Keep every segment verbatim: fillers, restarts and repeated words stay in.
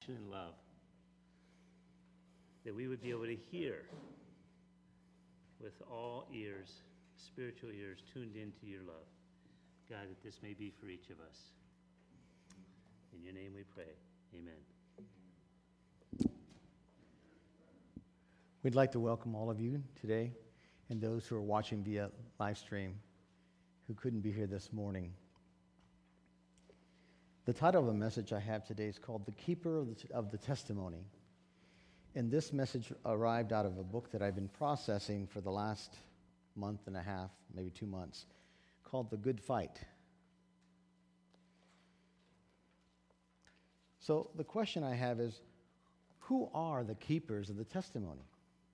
and love, that we would be able to hear with all ears, spiritual ears, tuned into your love. God, that this may be for each of us. In your name we pray. Amen. We'd like to welcome all of you today and those who are watching via live stream who couldn't be here this morning. The title of the message I have today is called The Keeper of the, of the Testimony. And this message arrived out of a book that I've been processing for the last month and a half, maybe two months, called The Good Fight. So the question I have is, who are the keepers of the testimony?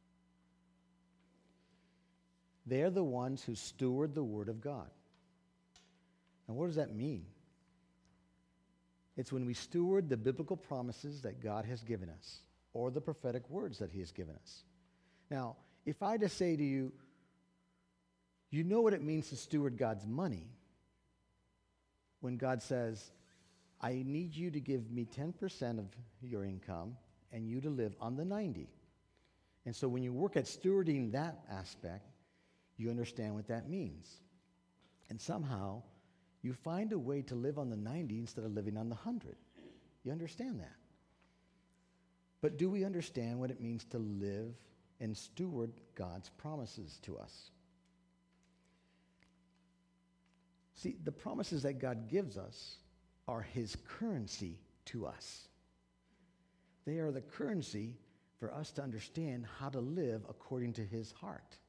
They're the ones who steward the Word of God. Now, what does that mean? It's when we steward the biblical promises that God has given us, or the prophetic words that He has given us. Now, if I just say to you, you know what it means to steward God's money, when God says, I need you to give me ten percent of your income and you to live on the ninety. And so when you work at stewarding that aspect, you understand what that means. And somehow, you find a way to live on the ninety instead of living on the one hundred. You understand that. But do we understand what it means to live and steward God's promises to us? See, the promises that God gives us are His currency to us. They are the currency for us to understand how to live according to His heart.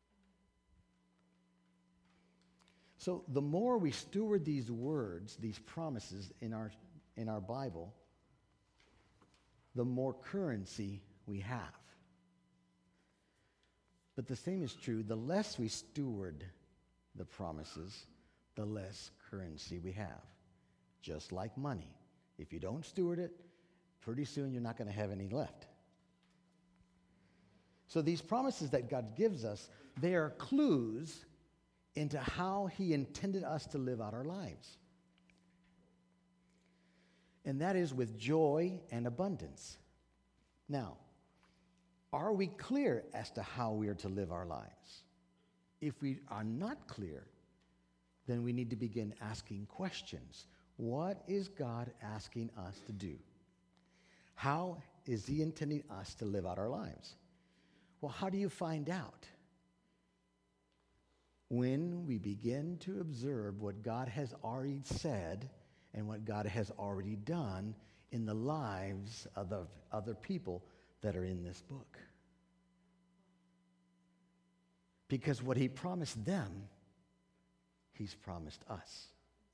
So the more we steward these words, these promises in our, in our Bible, the more currency we have. But the same is true, the less we steward the promises, the less currency we have. Just like money. If you don't steward it, pretty soon you're not going to have any left. So these promises that God gives us, they are clues into how He intended us to live out our lives. And that is with joy and abundance. Now, are we clear as to how we are to live our lives? If we are not clear, then we need to begin asking questions. What is God asking us to do? How is He intending us to live out our lives? Well, how do you find out? When we begin to observe what God has already said and what God has already done in the lives of the other people that are in this book. Because what He promised them, He's promised us.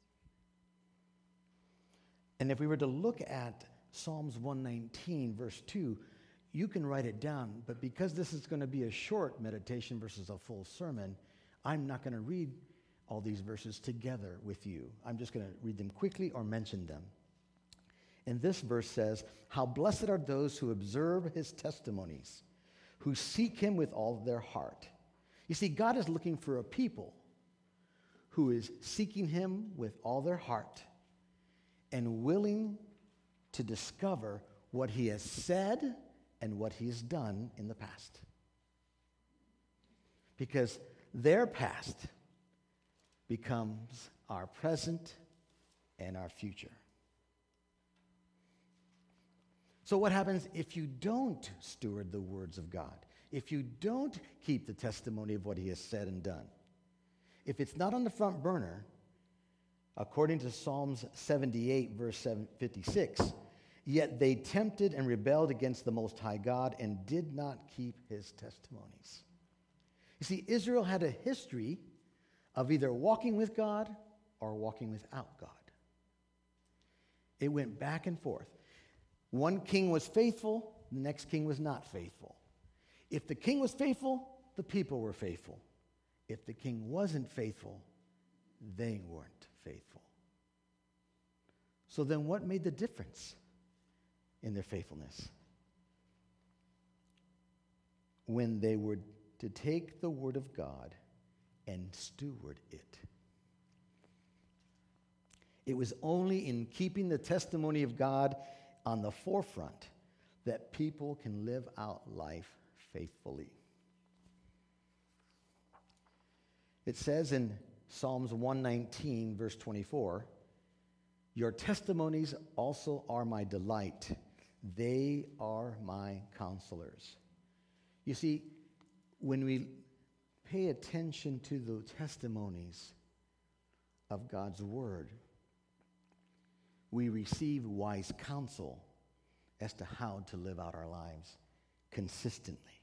And if we were to look at Psalms one nineteen, verse two, you can write it down, but because this is going to be a short meditation versus a full sermon, I'm not going to read all these verses together with you. I'm just going to read them quickly or mention them. And this verse says, how blessed are those who observe His testimonies, who seek Him with all their heart. You see, God is looking for a people who is seeking Him with all their heart and willing to discover what He has said and what He has done in the past. Because their past becomes our present and our future. So what happens if you don't steward the words of God? If you don't keep the testimony of what He has said and done? If it's not on the front burner, according to Psalms seventy-eight, verse fifty-six, yet they tempted and rebelled against the Most High God and did not keep His testimonies. You see, Israel had a history of either walking with God or walking without God. It went back and forth. One king was faithful, the next king was not faithful. If the king was faithful, the people were faithful. If the king wasn't faithful, they weren't faithful. So then what made the difference in their faithfulness? When they were to take the word of God and steward it. It was only in keeping the testimony of God on the forefront that people can live out life faithfully. It says in Psalms one nineteen, verse twenty-four, your testimonies also are my delight. They are my counselors. You see, when we pay attention to the testimonies of God's word, we receive wise counsel as to how to live out our lives consistently.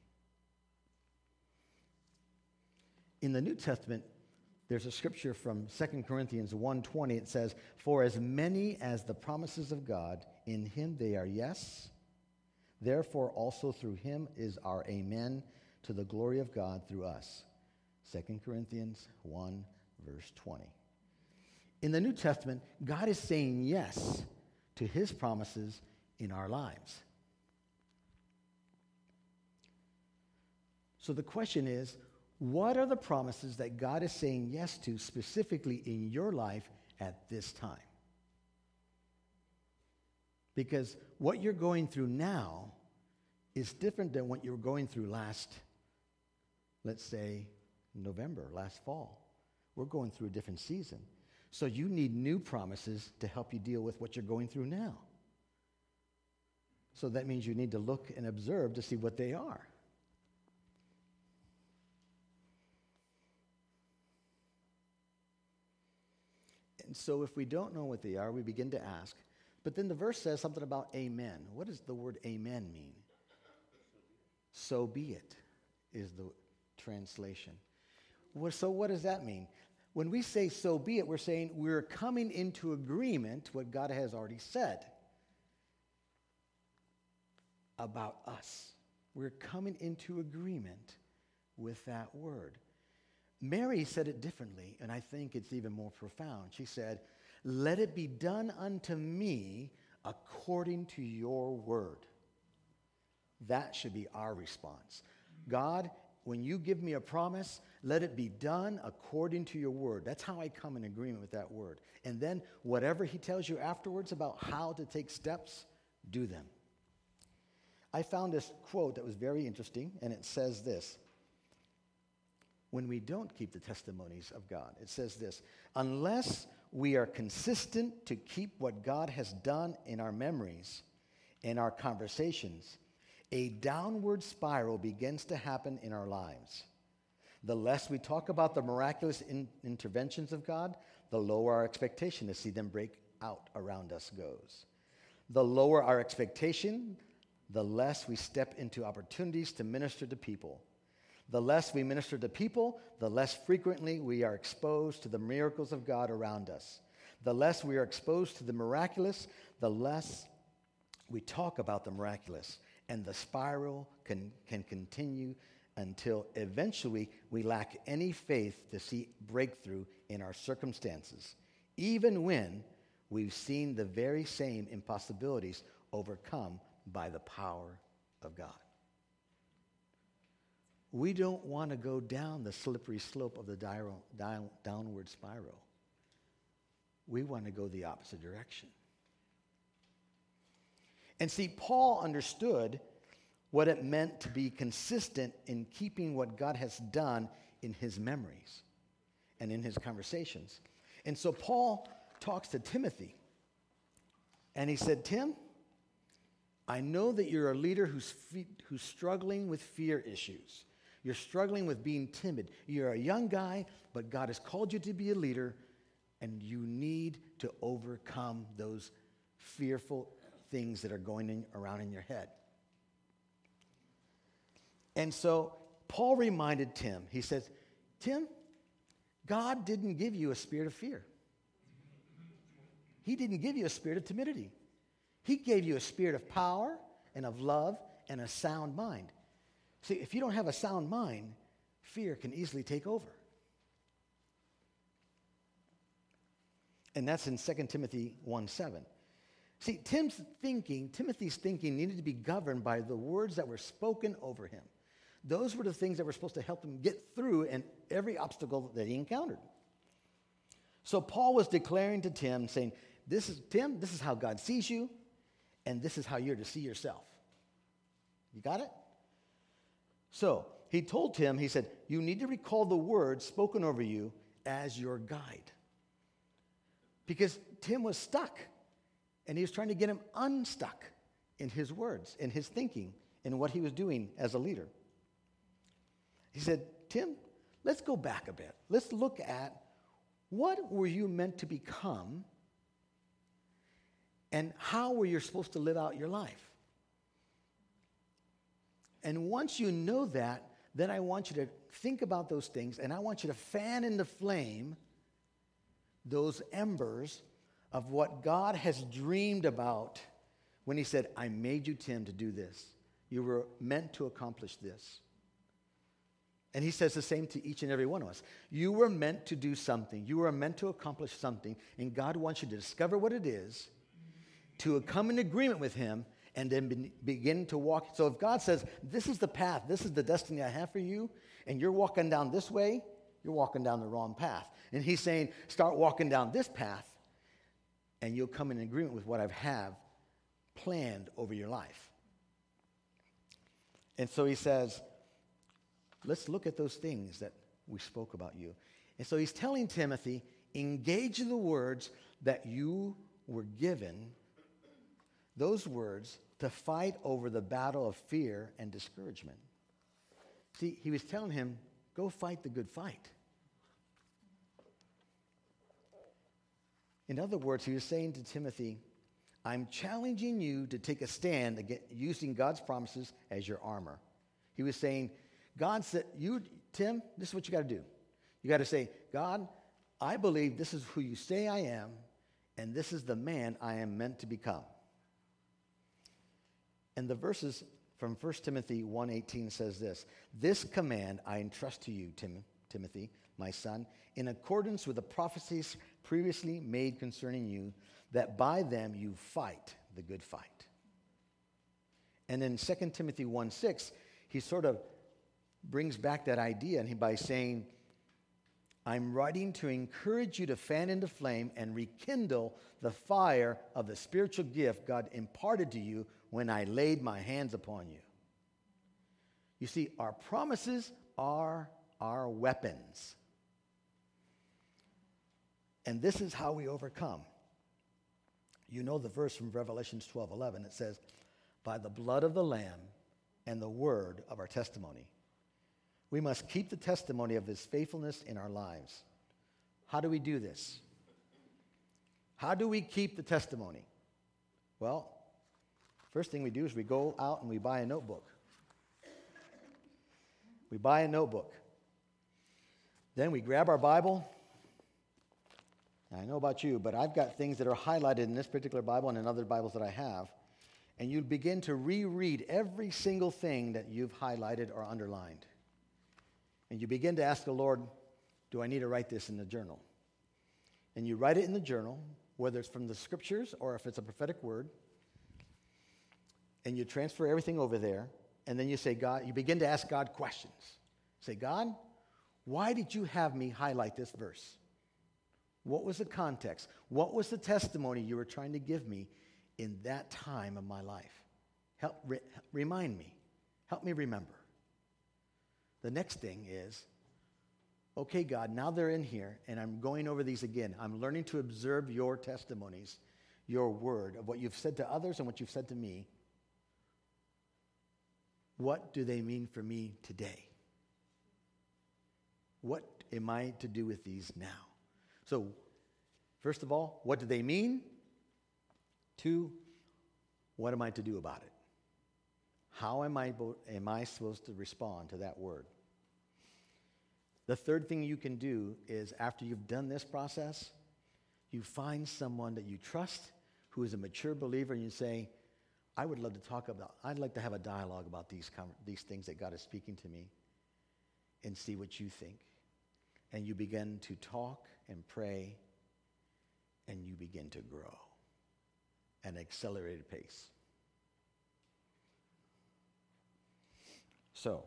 In the New Testament, there's a scripture from Second Corinthians one twenty. It says, for as many as the promises of God, in him they are yes. Therefore also through him is our amen to the glory of God through us. Second Corinthians one, verse twenty. In the New Testament, God is saying yes to his promises in our lives. So the question is, what are the promises that God is saying yes to specifically in your life at this time? Because what you're going through now is different than what you were going through last, let's say, November, last fall. We're going through a different season. So you need new promises to help you deal with what you're going through now. So that means you need to look and observe to see what they are. And so if we don't know what they are, we begin to ask. But then the verse says something about amen. What does the word amen mean? So be it is the translation. Well, so what does that mean? When we say so be it, we're saying we're coming into agreement what God has already said about us. We're coming into agreement with that word. Mary said it differently, and I think it's even more profound. She said, let it be done unto me according to your word. That should be our response. God, when you give me a promise, let it be done according to your word. That's how I come in agreement with that word. And then whatever he tells you afterwards about how to take steps, do them. I found this quote that was very interesting, and it says this. When we don't keep the testimonies of God, it says this, unless we are consistent to keep what God has done in our memories, in our conversations, a downward spiral begins to happen in our lives. The less we talk about the miraculous in- interventions of God, the lower our expectation to see them break out around us goes. The lower our expectation, the less we step into opportunities to minister to people. The less we minister to people, the less frequently we are exposed to the miracles of God around us. The less we are exposed to the miraculous, the less we talk about the miraculous. And the spiral can, can continue until eventually we lack any faith to see breakthrough in our circumstances, even when we've seen the very same impossibilities overcome by the power of God. We don't want to go down the slippery slope of the dial, dial, downward spiral. We want to go the opposite direction. And see, Paul understood what it meant to be consistent in keeping what God has done in his memories and in his conversations. And so Paul talks to Timothy, and he said, Tim, I know that you're a leader who's, fe- who's struggling with fear issues. You're struggling with being timid. You're a young guy, but God has called you to be a leader, and you need to overcome those fearful things that are going in, around in your head. And so Paul reminded Tim, he says, Tim, God didn't give you a spirit of fear. He didn't give you a spirit of timidity. He gave you a spirit of power and of love and a sound mind. See, if you don't have a sound mind, fear can easily take over. And that's in Second Timothy one seven. See, Tim's thinking, Timothy's thinking needed to be governed by the words that were spoken over him. Those were the things that were supposed to help him get through and every obstacle that he encountered. So Paul was declaring to Tim, saying, this is Tim, this is how God sees you, and this is how you're to see yourself. You got it? So he told Tim, he said, you need to recall the words spoken over you as your guide. Because Tim was stuck, and he was trying to get him unstuck in his words, in his thinking, in what he was doing as a leader. He said, Tim, let's go back a bit. Let's look at what were you meant to become and how were you supposed to live out your life? And once you know that, then I want you to think about those things, and I want you to fan into flame those embers of what God has dreamed about when he said, I made you, Tim, to do this. You were meant to accomplish this. And he says the same to each and every one of us. You were meant to do something. You were meant to accomplish something, and God wants you to discover what it is, to come in agreement with him, and then be, begin to walk. So if God says, this is the path, this is the destiny I have for you, and you're walking down this way, you're walking down the wrong path. And he's saying, start walking down this path, and you'll come in agreement with what I have planned over your life. And so he says, let's look at those things that we spoke about you. And so he's telling Timothy, engage in the words that you were given, those words, to fight over the battle of fear and discouragement. See, he was telling him, go fight the good fight. In other words, he was saying to Timothy, I'm challenging you to take a stand against using God's promises as your armor. He was saying, God said, you, Tim, this is what you got to do. You got to say, God, I believe this is who you say I am, and this is the man I am meant to become. And the verses from First Timothy one eighteen says this, this command I entrust to you, Tim, Timothy, my son, in accordance with the prophecies previously made concerning you, that by them you fight the good fight. And in Second Timothy one six, he sort of brings back that idea and he, by saying, I'm writing to encourage you to fan into flame and rekindle the fire of the spiritual gift God imparted to you when I laid my hands upon you. You see, our promises are our weapons. And this is how we overcome. You know the verse from Revelation twelve eleven. It says, by the blood of the Lamb and the word of our testimony. We must keep the testimony of his faithfulness in our lives. How do we do this? How do we keep the testimony? Well, first thing we do is we go out and we buy a notebook. We buy a notebook. Then we grab our Bible. Now, I know about you, but I've got things that are highlighted in this particular Bible and in other Bibles that I have. And you begin to reread every single thing that you've highlighted or underlined. And you begin to ask the Lord, do I need to write this in the journal? And you write it in the journal, whether it's from the scriptures or if it's a prophetic word. And you transfer everything over there. And then you say, God, you begin to ask God questions. Say, God, why did you have me highlight this verse? What was the context? What was the testimony you were trying to give me in that time of my life? Help re- remind me. Help me remember. The next thing is, okay, God, now they're in here, and I'm going over these again. I'm learning to observe your testimonies, your word, of what you've said to others and what you've said to me. What do they mean for me today? What am I to do with these now? So, first of all, what do they mean? Two, what am I to do about it? How am I, am I supposed to respond to that word? The third thing you can do is, after you've done this process, you find someone that you trust who is a mature believer, and you say, I would love to talk about, I'd like to have a dialogue about these, these things that God is speaking to me, and see what you think. And you begin to talk and pray, and you begin to grow at an accelerated pace. So,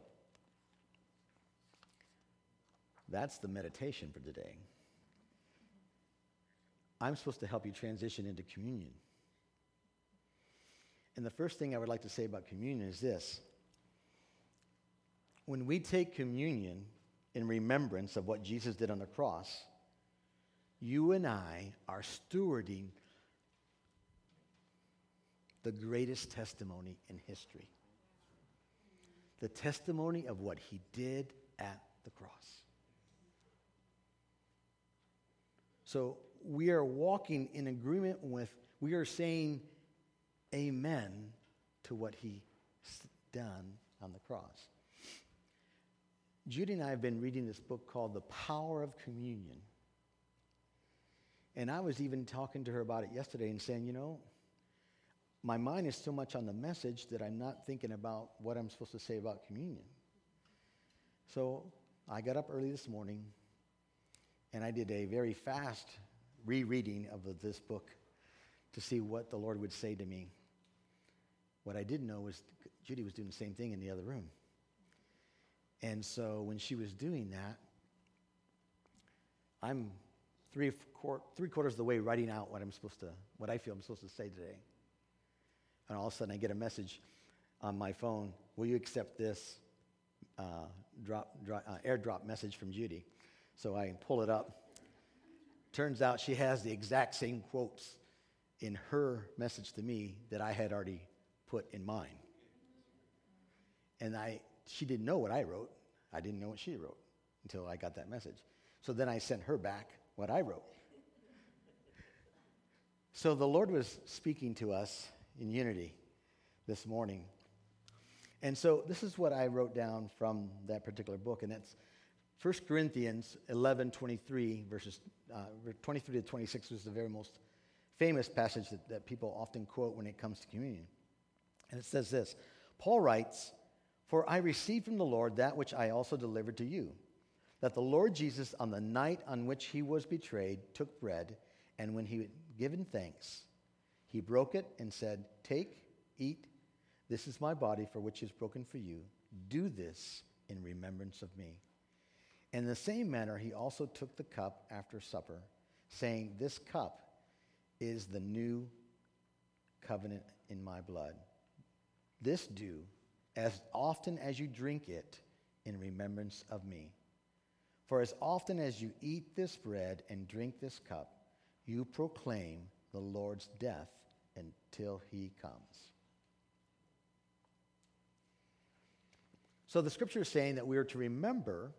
that's the meditation for today. I'm supposed to help you transition into communion. And the first thing I would like to say about communion is this. When we take communion in remembrance of what Jesus did on the cross, you and I are stewarding the greatest testimony in history. The testimony of what he did at the cross. So we are walking in agreement with, we are saying amen to what he's done on the cross. Judy and I have been reading this book called The Power of Communion. And I was even talking to her about it yesterday and saying, you know, my mind is so much on the message that I'm not thinking about what I'm supposed to say about communion. So I got up early this morning and I did a very fast rereading of this book to see what the Lord would say to me. What I didn't know was Judy was doing the same thing in the other room. And so when she was doing that, I'm three, quart- three quarters of the way writing out what I'm supposed to, what I feel I'm supposed to say today. And all of a sudden I get a message on my phone, will you accept this uh, drop, drop, uh, airdrop message from Judy? So I pull it up. Turns out she has the exact same quotes in her message to me that I had already put in mine. And I, she didn't know what I wrote. I didn't know what she wrote until I got that message. So then I sent her back what I wrote. So the Lord was speaking to us in unity this morning. And so this is what I wrote down from that particular book, and that's First Corinthians eleven twenty-three, verses uh, twenty-three to twenty-six was the very most famous passage that, that people often quote when it comes to communion. And it says this, Paul writes, "For I received from the Lord that which I also delivered to you, that the Lord Jesus, on the night on which he was betrayed, took bread, and when he had given thanks, he broke it and said, 'Take, eat, this is my body for which is broken for you. Do this in remembrance of me.' In the same manner, he also took the cup after supper, saying, 'This cup is the new covenant in my blood. This do as often as you drink it in remembrance of me. For as often as you eat this bread and drink this cup, you proclaim the Lord's death until he comes.'" So the scripture is saying that we are to remember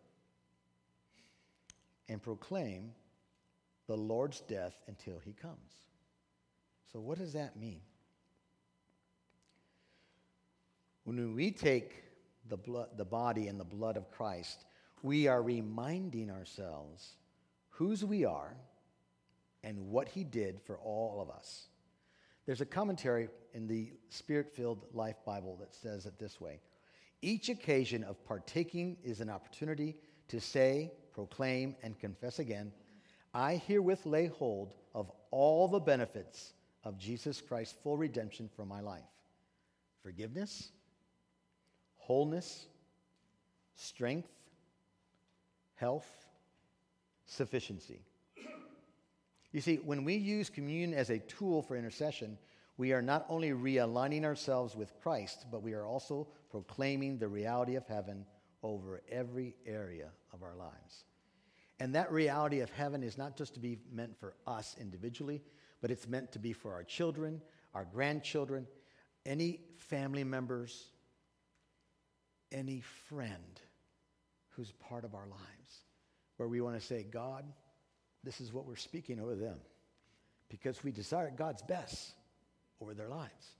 and proclaim the Lord's death until he comes. So what does that mean? When we take the blood, the body and the blood of Christ, we are reminding ourselves whose we are and what he did for all of us. There's a commentary in the Spirit-Filled Life Bible that says it this way: "Each occasion of partaking is an opportunity to say, proclaim, and confess again, 'I herewith lay hold of all the benefits of Jesus Christ's full redemption for my life: forgiveness, wholeness, strength, health, sufficiency.'" You see, when we use communion as a tool for intercession, we are not only realigning ourselves with Christ, but we are also proclaiming the reality of heaven over every area of our lives. And that reality of heaven is not just to be meant for us individually, but it's meant to be for our children, our grandchildren, any family members, any friend who's part of our lives, where we want to say, God, this is what we're speaking over them, because we desire God's best over their lives.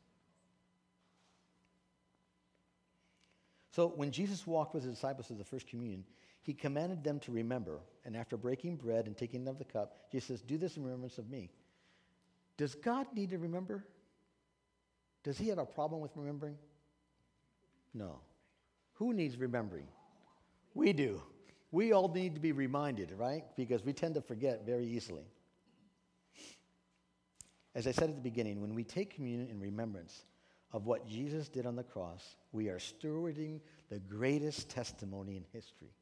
So when Jesus walked with his disciples to the first communion, he commanded them to remember, and after breaking bread and taking of the cup, Jesus says, "Do this in remembrance of me." Does God need to remember? Does he have a problem with remembering? No. Who needs remembering? We do. We all need to be reminded, right? Because we tend to forget very easily. As I said at the beginning, when we take communion in remembrance of what Jesus did on the cross, we are stewarding the greatest testimony in history.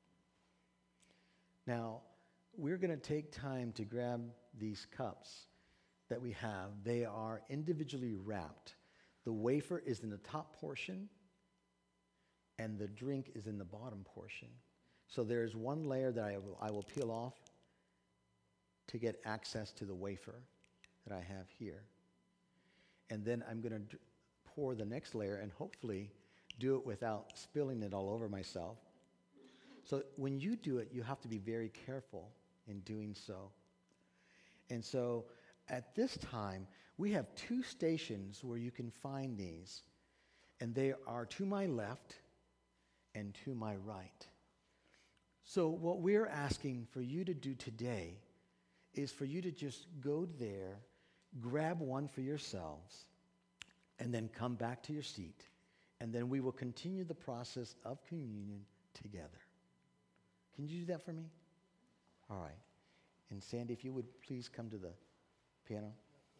Now, we're going to take time to grab these cups that we have. They are individually wrapped. The wafer is in the top portion, and the drink is in the bottom portion. So there's one layer that I will, I will peel off to get access to the wafer that I have here. And then I'm going to pour the next layer and hopefully do it without spilling it all over myself. So when you do it, you have to be very careful in doing so. And so at this time, we have two stations where you can find these. And they are to my left and to my right. So what we're asking for you to do today is for you to just go there, grab one for yourselves, and then come back to your seat. And then we will continue the process of communion together. Can you do that for me? All right. And Sandy, if you would please come to the piano.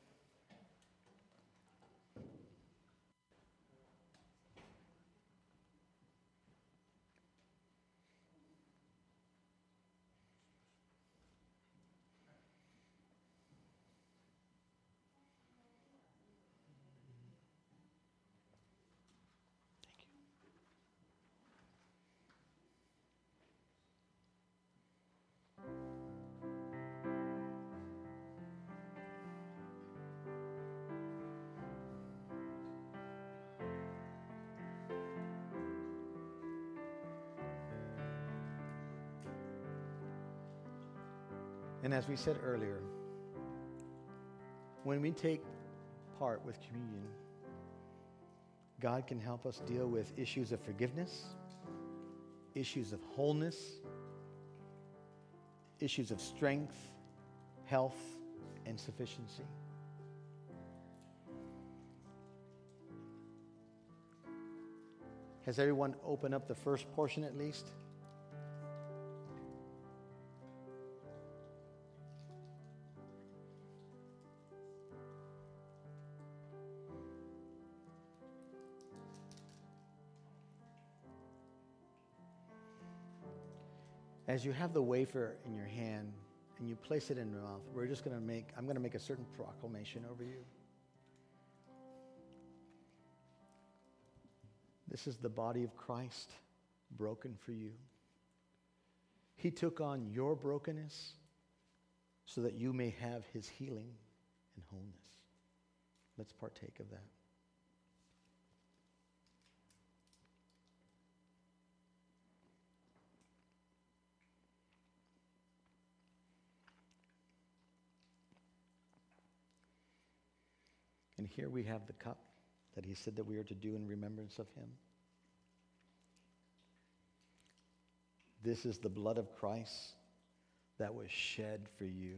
And as we said earlier, when we take part with communion, God can help us deal with issues of forgiveness, issues of wholeness, issues of strength, health, and sufficiency. Has everyone opened up the first portion at least? As you have the wafer in your hand and you place it in your mouth, we're just going to make, I'm going to make a certain proclamation over you. This is the body of Christ broken for you. He took on your brokenness so that you may have his healing and wholeness. Let's partake of that. And here we have the cup that he said that we are to do in remembrance of him. This is the blood of Christ that was shed for you.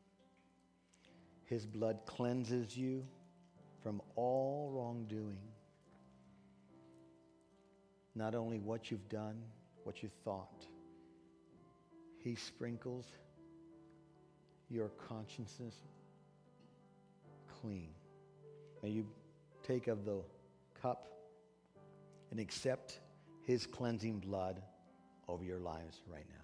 His blood cleanses you from all wrongdoing. Not only what you've done, what you thought. He sprinkles your consciences clean. May you take of the cup and accept his cleansing blood over your lives right now.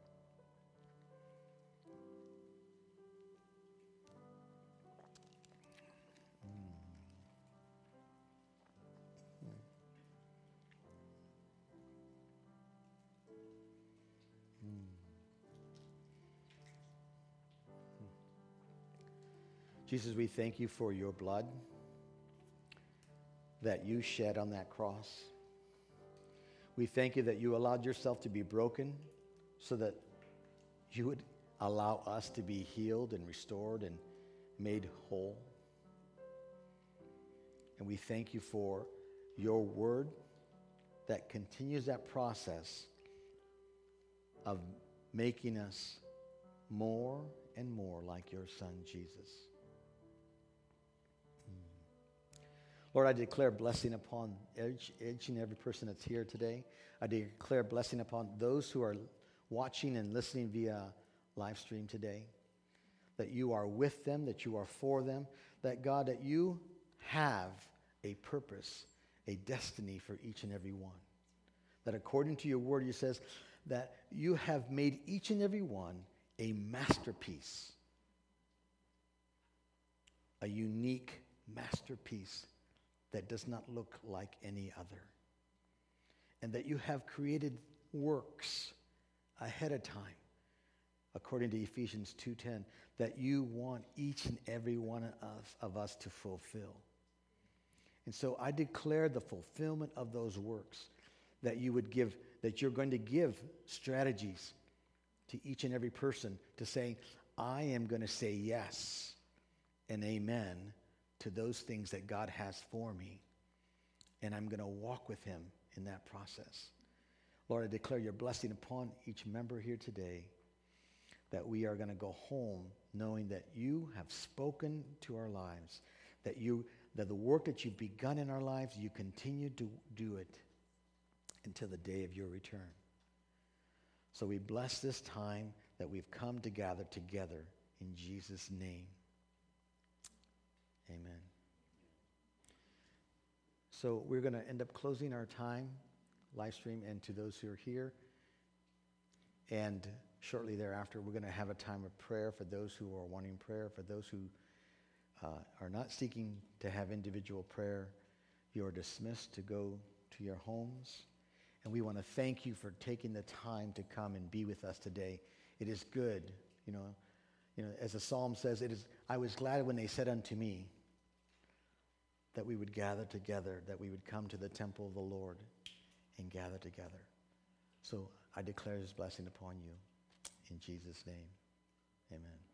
Jesus, we thank you for your blood that you shed on that cross. We thank you that you allowed yourself to be broken so that you would allow us to be healed and restored and made whole. And we thank you for your word that continues that process of making us more and more like your son, Jesus. Lord, I declare blessing upon each, each and every person that's here today. I declare blessing upon those who are watching and listening via live stream today. That you are with them, that you are for them, that God, that you have a purpose, a destiny for each and every one. That according to your word, you says that you have made each and every one a masterpiece, a unique masterpiece that does not look like any other. And that you have created works ahead of time, according to Ephesians two ten, that you want each and every one of us, of us to fulfill. And so I declare the fulfillment of those works, that you would give, that you're going to give strategies to each and every person to say, I am going to say yes and amen to those things that God has for me, and I'm going to walk with him in that process. Lord, I declare your blessing upon each member here today, that we are going to go home knowing that you have spoken to our lives, that you that the work that you've begun in our lives, you continue to do it until the day of your return. So we bless this time that we've come to gather together in Jesus' name. Amen. So we're going to end up closing our time, live stream, and to those who are here. And shortly thereafter, we're going to have a time of prayer for those who are wanting prayer, for those who uh, are not seeking to have individual prayer. You are dismissed to go to your homes. And we want to thank you for taking the time to come and be with us today. It is good, you know, you know, as the psalm says, it is, I was glad when they said unto me that we would gather together, that we would come to the temple of the Lord and gather together. So I declare his blessing upon you in Jesus' name. Amen.